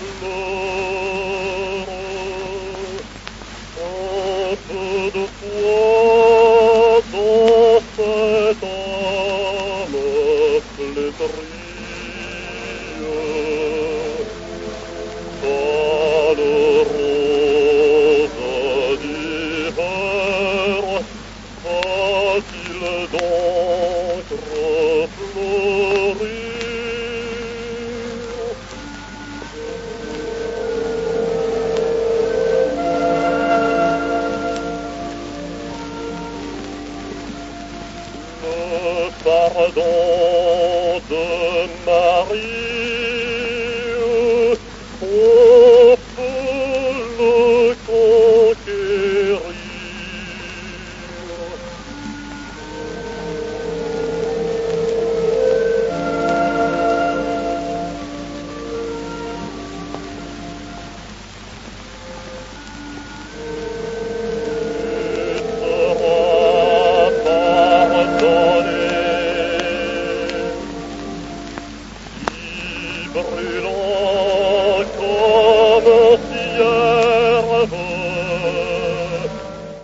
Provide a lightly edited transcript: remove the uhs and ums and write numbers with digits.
fleurs, un peu de foi dans cette âme flétrie, malheureuse d'hiver, va-t-il donc refleurir? Le pardon de Marie, on peut le conquérir. Brûlant